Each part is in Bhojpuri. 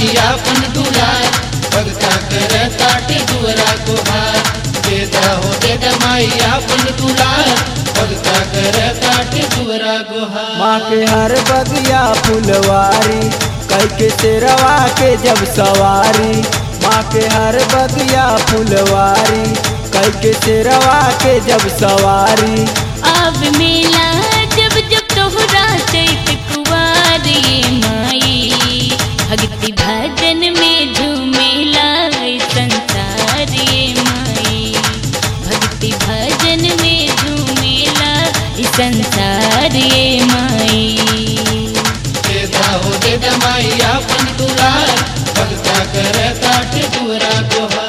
माई आपन दुलार, भगता करता दुअरा गुहार। देदा हो देदा माई आपन दुलार, भगता करता दुअरा गुहार। माँ के हर बगिया फुलवारी, कई के शेरवा के जब सवारी। माँ के हर बगिया फुलवारी, कई के शेरवा के जब सवारी। अब मेला जब जब तोहरा चैत कुवार ये माई, भक्ति भजन में झूमेला संसार ये माई, भक्ति भजन में झूमेला संसार ये माई। देदा हो देदा माई आपन दुलार, भगता करता दुअरा गुहार।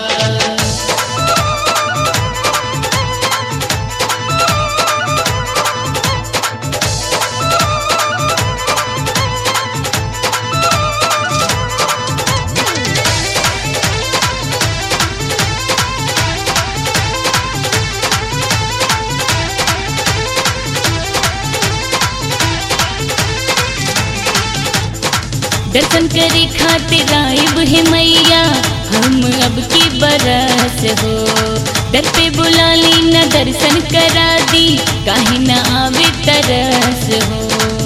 दर्शन करे खातिर आइब है मैया हम अब की बरस हो। दर पे बुला ली न दर्शन करा दी, काहे न आवे तरस हो।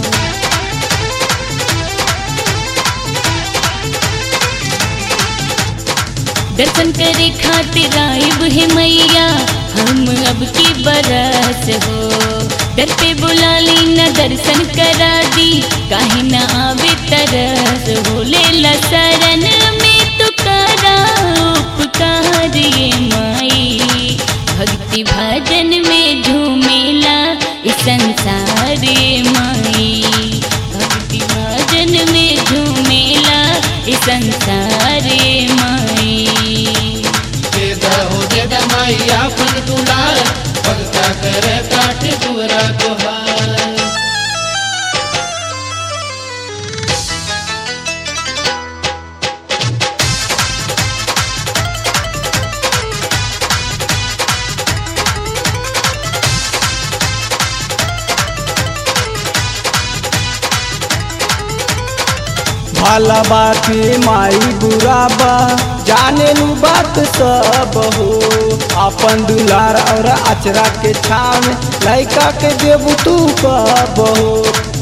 दर्शन करे खातिर आइब है मैया हम अब की बरस हो। दर पे बुला ली न दर्शन करा दी, काहे न आवे तरस हो। ले शरण में तो करा उपकार ये माई, भक्ति भजन में झूमेला संसार ये माई, भक्ति भजन में झूमेला संसार ये माई। देदा हो देदा माई आपन दुलार, भगता करता दुअरा गुहार। भला बात माई बुरा बा, जाने लू बात सब हो। अपन दुलार और अचरा के छाव में लैका के देबू तू कब हो।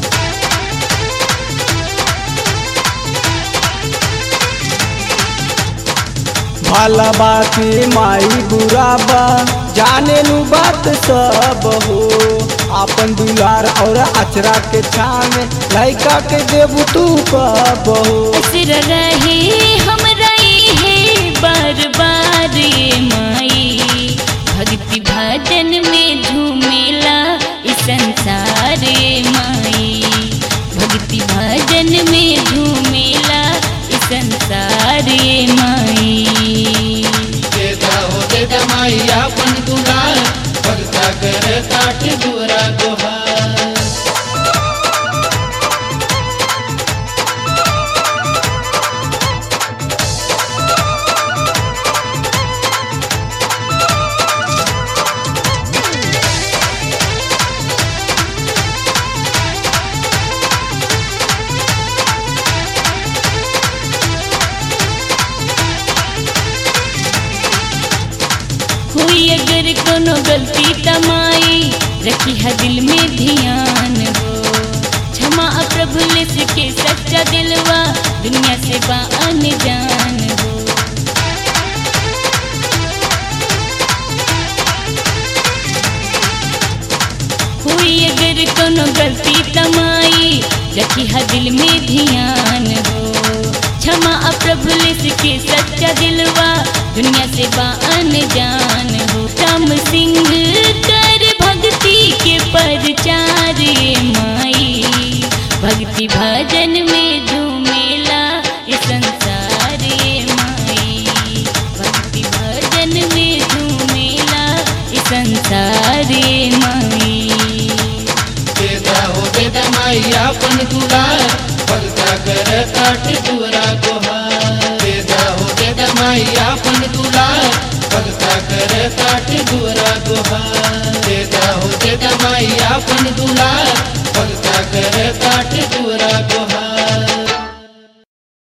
भला बात माई बुरा बा, जाने लू बात सब हो। अपन दुलार और अचरा के छाव में लैका के देबू तू कब हो। असर रहे हमरा है बार बार ये माई, भक्ति भजन में झूमेला संसार ये माई, भक्ति भजन में झूमेला संसार ये माई। देदा हो देदा माई आपन दुलार, भगता करता दुअरा गुहार। हुई अगर कोनो गलती तमाई, रखी है दिल में ध्यान हो। क्षमा प्रभु के सच्चा दिलवा, दुनिया से बा अनजान हो। हुई अगर कोनो गलती तमाई, रखी है दिल में ध्यान हो। क्षमा प्रभु के सच्चा दिलवा, दुनिया से बा अनजान हो। राम सिंह कर भक्ति के प्रचार ये माई, भक्ति भजन में झूमेला संसार ये माई, भक्ति भजन में झूमेला संसार ये माई। देदा हो देदा माई आपन दुलार, भगता करता दुअरा गुहार। देदा हो देदा माई आपन दुलार, भगता करता दुअरा गुहार। देदा हो देदा माई आपन दुलार, भगता करता दुअरा गुहार।